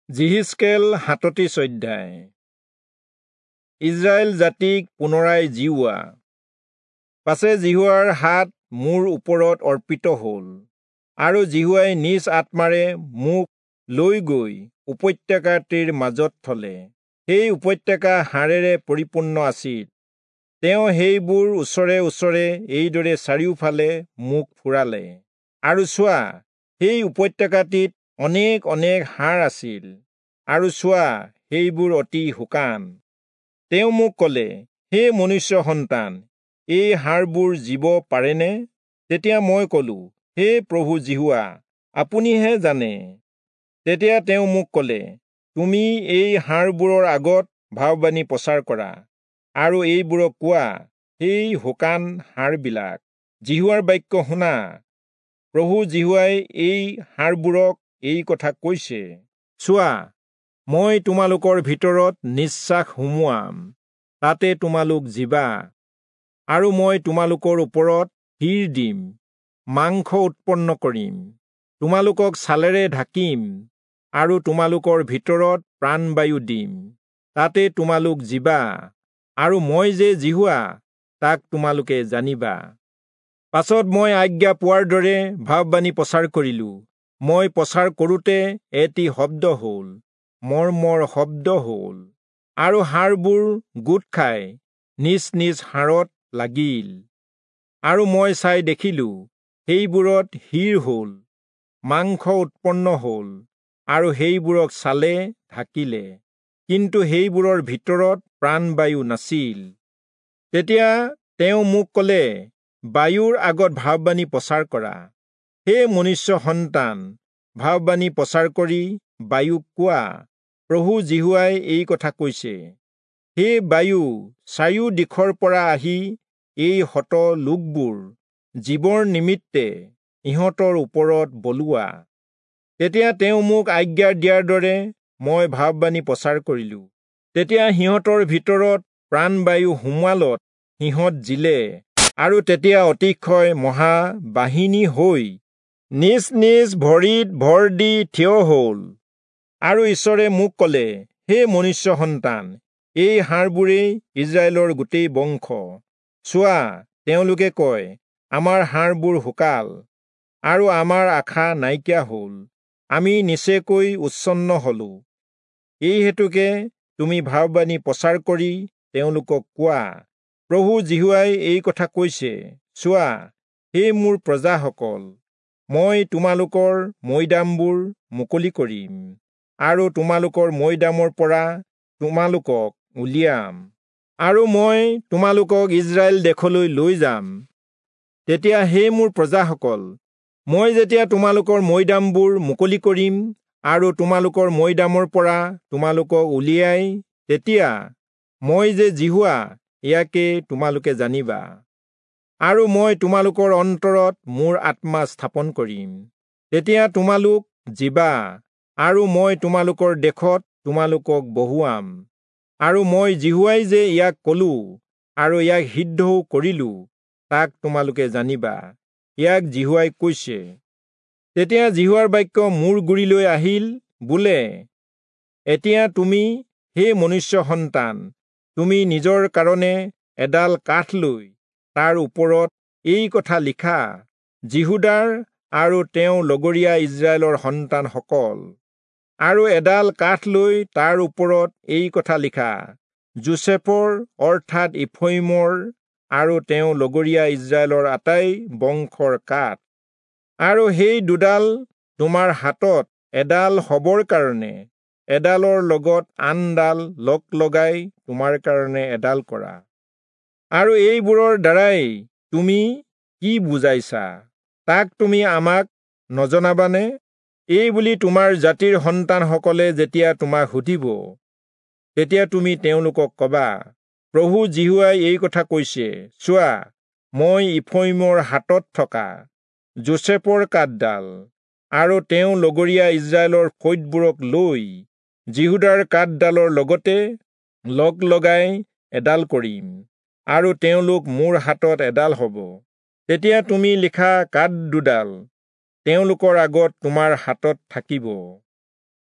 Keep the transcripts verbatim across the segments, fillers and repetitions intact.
যিহিজকেল সাতত্ৰিশ অধ্যায়। ইজৰাইল জাতিক পুনৰাই জিওৱা। পাছে জিহুৱাৰ হাত মোৰ ওপৰত অৰ্পিত হ'ল, আৰু জিহুৱাই নিজ আত্মাৰে মোক লৈ গৈ উপত্যকাটিৰ মাজত থলে। সেই উপত্যকা হাড়েৰে পৰিপূৰ্ণ আছিল। তেওঁ সেইবোৰ ওচৰে ওচৰে এইদৰে চাৰিওফালে মোক ফুৰালে। আৰু চোৱা, সেই উপত্যকাটিত অনেক অনেক হাড় আছিল, আৰু চোৱা, সেইবোৰ অতি শুকান। তেওঁ মোক ক'লে, হে মনুষ্য সন্তান, এই হাড়বোৰ জীব পাৰেনে? তেতিয়া মই ক'লো, হে প্ৰভু জিহুৱা, আপুনিহে জানে। তেতিয়া তেওঁ মোক ক'লে, তুমি এই হাড়বোৰৰ আগত ভাৱবাণী প্ৰচাৰ কৰা, আৰু এইবোৰক কোৱা, সেই শুকান হাড়বিলাক, জিহুৱাৰ বাক্য শুনা। প্ৰভু জিহুৱাই এই হাড়বোৰক এই কথা কৈছে, চোৱা, মই তোমালোকৰ ভিতৰত নিশ্বাস সুমুৱাম, তাতে তোমালোক জীৱা, আৰু মই তোমালোকৰ ওপৰত শিৰ দিম, মাংস উৎপন্ন কৰিম, তোমালোকক ছালেৰে ঢাকিম, আৰু তোমালোকৰ ভিতৰত প্ৰাণবায়ু দিম, তাতে তোমালোক জীৱা, আৰু মই যে জিহুৱা তাক তোমালোকে জানিবা। পাছত মই আজ্ঞা পোৱাৰ দৰে ভাৱবাণী প্ৰচাৰ কৰিলো। মই প্ৰচাৰ কৰোঁতে এটি শব্দ হ'ল, মৰ্মৰ শব্দ হ'ল, আৰু হাড়বোৰ গোট খাই নিজ নিজ হাড়ত লাগিল। আৰু মই চাই দেখিলো, সেইবোৰত শিৰ হ'ল, মাংস উৎপন্ন হ'ল, আৰু সেইবোৰক ছালে ঢাকিলে, কিন্তু সেইবোৰৰ ভিতৰত প্ৰাণবায়ু নাছিল। তেতিয়া তেওঁ মোক ক'লে, বায়ুৰ আগত ভাৱবাণী প্ৰচাৰ কৰা। হে মনুষ্য সন্তান, ভাৱবাণী প্ৰচাৰ কৰি বায়ুক কোৱা, প্ৰভু জিহুৱাই এই কথা কৈছে, হে বায়ু, চাৰিও দিশৰ পৰা আহি এই হত লোকবোৰ জীৱৰ নিমিত্তে ইহঁতৰ ওপৰত বলোৱা। তেতিয়া তেওঁ মোক আজ্ঞা দিয়াৰ দৰে মই ভাৱবাণী প্ৰচাৰ কৰিলো। তেতিয়া সিহঁতৰ ভিতৰত প্ৰাণবায়ু সোমোৱালত সিহঁত জিলে, আৰু তেতিয়া অতিশয় মহা বাহিনী হৈ নিজ নিজ ভৰিত ভৰ দি থিয় হ'ল। আৰু ঈশ্বৰে মোক ক'লে, হে মনুষ্য সন্তান, এই হাড়বোৰেই ইজৰাইলৰ গোটেই বংশ। চোৱা, তেওঁলোকে কয়, আমাৰ হাড়বোৰ শুকাল, আৰু আমাৰ আশা নাইকিয়া হ'ল, আমি নিচেকৈ উচ্ছন্ন হলো। এই হেতুকে তুমি ভাৱবাণী প্ৰচাৰ কৰি তেওঁলোকক কোৱা, প্ৰভু জিহুৱাই এই কথা কৈছে, চোৱা, হে মোৰ প্ৰজাসকল, মই তোমালোকৰ মৈদামবোৰ মুকলি কৰিম, আৰু তোমালোকৰ মৈদামৰ পৰা তোমালোকক উলিয়াম, আৰু মই তোমালোকক ইজৰাইল দেশলৈ লৈ যাম। তেতিয়া হে মোৰ প্ৰজাসকল, মই যেতিয়া তোমালোকৰ মৈদামবোৰ মুকলি কৰিম, আৰু তোমালোকৰ মৈদামৰ পৰা তোমালোকক উলিয়াই, তেতিয়া মই যে জিহুৱা ইয়াকে তোমালোকে জানিবা। আৰু মই তোমালোকৰ অন্তৰত মোৰ আত্মা স্থাপন কৰিম। তেতিয়া তোমালোক জীৱা, আৰু মই তোমালোকৰ দেশত তোমালোকক বহুৱাম। আৰু মই জিহুৱাই যে ইয়াক ক'লো, আৰু ইয়াক সিদ্ধও কৰিলো, তাক তোমালোকে জানিবা। ইয়াক জিহুৱাই কৈছে। তেতিয়া জিহুৱাৰ বাক্য মোৰ গুৰিলৈ আহিল, বোলে, এতিয়া তুমি, হে মনুষ্য সন্তান, তুমি নিজৰ কাৰণে এডাল কাঠ লৈ তাৰ ওপৰত এই কথা লিখা, জিহুদাৰ আৰু তেওঁ লগৰীয়া ইজৰাইলৰ সন্তানসকল। আৰু এডাল কাঠ লৈ তাৰ ওপৰত এই কথা লিখা, যোছেফৰ অৰ্থাৎ ইফ্ৰাইমৰ আৰু তেওঁ লগৰীয়া ইজৰাইলৰ আটাই বংশৰ কাঠ। আৰু সেই দুডাল তোমাৰ হাতত এডাল হ'বৰ কাৰণে এডালৰ লগত আনডাল লগ লগাই তোমাৰ কাৰণে এডাল কৰা। আৰু এইবোৰৰ দ্বাৰাই তুমি কি বুজাইছা, তাক তুমি আমাক নজনাবানে? এই বুলি তোমাৰ জাতিৰ সন্তানসকলে যেতিয়া তোমাক সুধিব, তেতিয়া তুমি তেওঁলোকক কবা, প্ৰভু জিহুৱাই এই কথা কৈছে, চোৱা, মই ইফ্ৰাইমৰ হাতত থকা যোছেফৰ কাঠডাল, আৰু তেওঁ লগৰীয়া ইজৰাইলৰ ফৈদবোৰক লৈ জিহুদাৰ কাঠডালৰ লগতে লগ লগাই এডাল কৰিম, আৰু তেওঁলোক মোৰ হাতত এডাল হ'ব। তেতিয়া তুমি লিখা কাঠ দুডাল তেওঁলোকৰ আগত তোমাৰ হাতত থাকিব।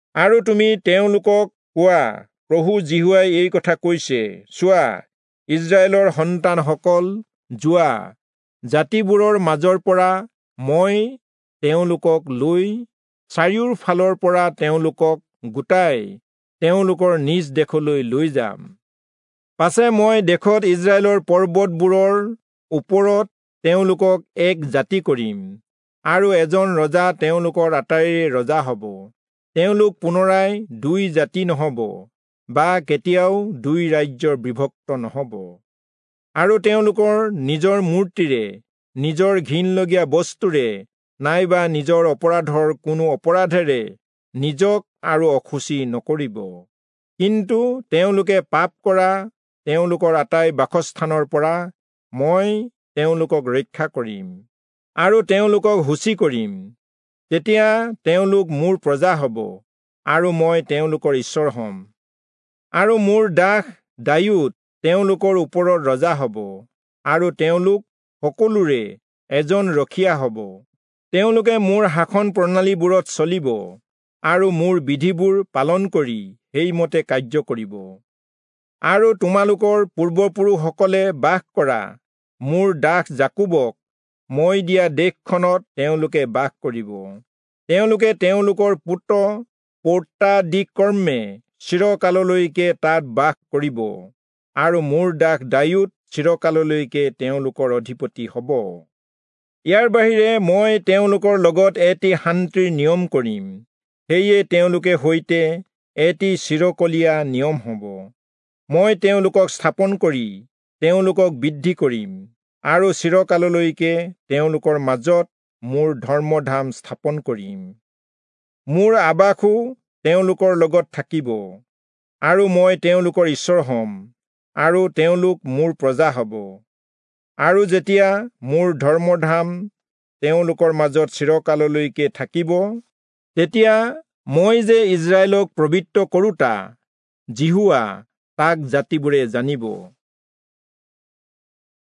আৰু তুমি তেওঁলোকক কোৱা, প্ৰভু জিহুৱাই এই কথা কৈছে, চোৱা, ইজৰাইলৰ সন্তানসকল, যোৱা, জাতিবোৰৰ মাজৰ পৰা মই তেওঁলোকক লৈ চাৰিওফালৰ পৰা তেওঁলোকক গোটাই তেওঁলোকৰ নিজ দেশলৈ লৈ যাম। পাছে মই দেশত ইজৰাইলৰ পৰ্বতবোৰৰ ওপৰত তেওঁলোকক এক জাতি কৰিম, আৰু এজন ৰজা তেওঁলোকৰ আটাইৰে ৰজা হ'ব। তেওঁলোক পুনৰাই দুই জাতি নহ'ব, বা কেতিয়াও দুই ৰাজ্যৰ বিভক্ত নহ'ব। আৰু তেওঁলোকৰ নিজৰ মূৰ্তিৰে, নিজৰ ঘিনলগীয়া বস্তুৰে, নাইবা নিজৰ অপৰাধৰ কোনো অপৰাধেৰে নিজক আৰু অসুচি নকৰিব। কিন্তু তেওঁলোকে পাপ কৰা তেওঁলোকৰ আটাই বাসস্থানৰ পৰা মই তেওঁলোকক ৰক্ষা কৰিম, আৰু তেওঁলোকক শুচি কৰিম। তেতিয়া তেওঁলোক মোৰ প্ৰজা হ'ব, আৰু মই তেওঁলোকৰ ঈশ্বৰ হ'ম। আৰু মোৰ দাস দায়ুদ তেওঁলোকৰ ওপৰত ৰজা হ'ব, আৰু তেওঁলোক সকলোৰে এজন ৰখীয়া হ'ব। তেওঁলোকে মোৰ শাসন প্ৰণালীবোৰত চলিব, আৰু মোৰ বিধিবোৰ পালন কৰি সেইমতে কাৰ্য কৰিব। আৰু তোমালোকৰ পূৰ্বপুৰুষসকলে বাস কৰা মোৰ দাস জাকুবক মই দিয়া দেশখনত তেওঁলোকে বাস কৰিব। তেওঁলোকে তেওঁলোকৰ পুত্ৰ পৌত্ৰাদিকৰ্মে চিৰকাললৈকে তাত বাস কৰিব, আৰু মোৰ দাস দায়ুদ চিৰকাললৈকে তেওঁলোকৰ অধিপতি হ'ব। ইয়াৰ বাহিৰে মই তেওঁলোকৰ লগত এটি শান্তিৰ নিয়ম কৰিম। সেয়ে তেওঁলোকে সৈতে এটি চিৰকলীয়া নিয়ম হ'ব। মই তেওঁলোকক স্থাপন কৰি তেওঁলোকক বৃদ্ধি কৰিম, আৰু চিৰকাললৈকে তেওঁলোকৰ মাজত মোৰ ধৰ্মধাম স্থাপন কৰিম। মোৰ আৱাসো তেওঁলোকৰ লগত থাকিব, আৰু মই তেওঁলোকৰ ঈশ্বৰ হ'ম, আৰু তেওঁলোক মোৰ প্ৰজা হ'ব। আৰু যেতিয়া মোৰ ধৰ্মধাম তেওঁলোকৰ মাজত চিৰকাললৈকে থাকিব, তেতিয়া মই যে ইজৰাইলক পবিত্ৰ কৰোঁতা জিহুৱা, তাক জাতিবোৰে জানিব।